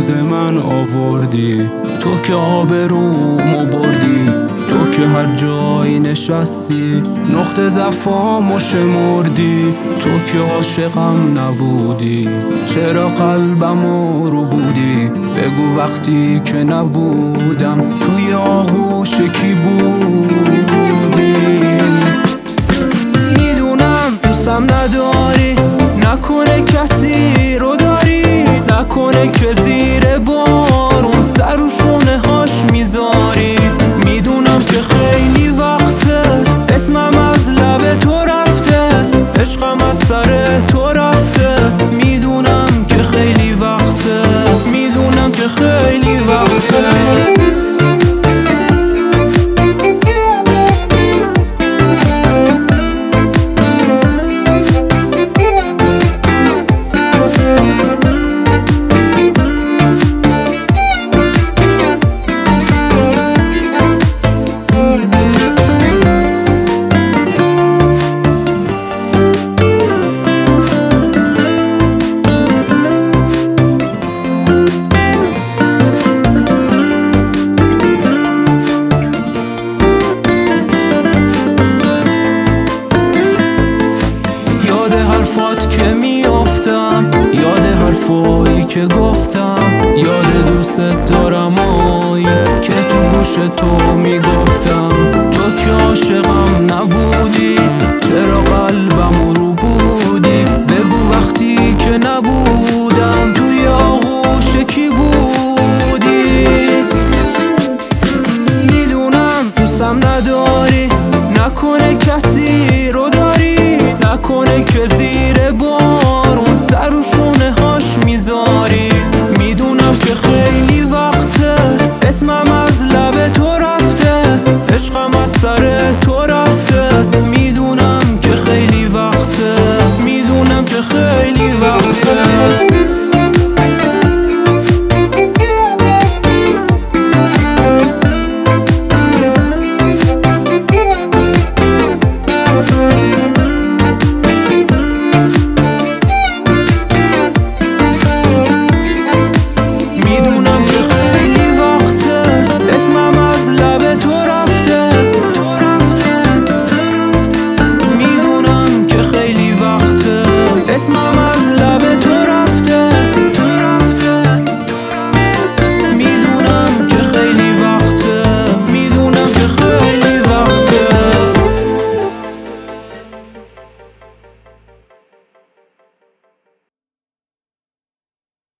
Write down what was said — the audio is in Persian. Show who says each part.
Speaker 1: واسه من آوردی، تو که آبرومو بردی، تو که هر جایی نشستی نقطه ضعفامو شمردی، تو که عاشقم نبودی چرا قلبمو رو بودی، بگو وقتی که نبودم توی آغوش کی بودی. میدونم دوستم نداری، نکنه کسی رو داری، نکنه که زیر بارون سر و شونه هاش میذاری. میدونم که خیلی وقته اسمم از لب تو رفته، عشقم از سر تو رفته. میدونم که خیلی وقته، میدونم که خیلی وقته. که میافتم، یاد حرفایی که گفتم، یاد دوست دارم آی که تو گوش تو میگفتم، تو که عاشقم نبودی.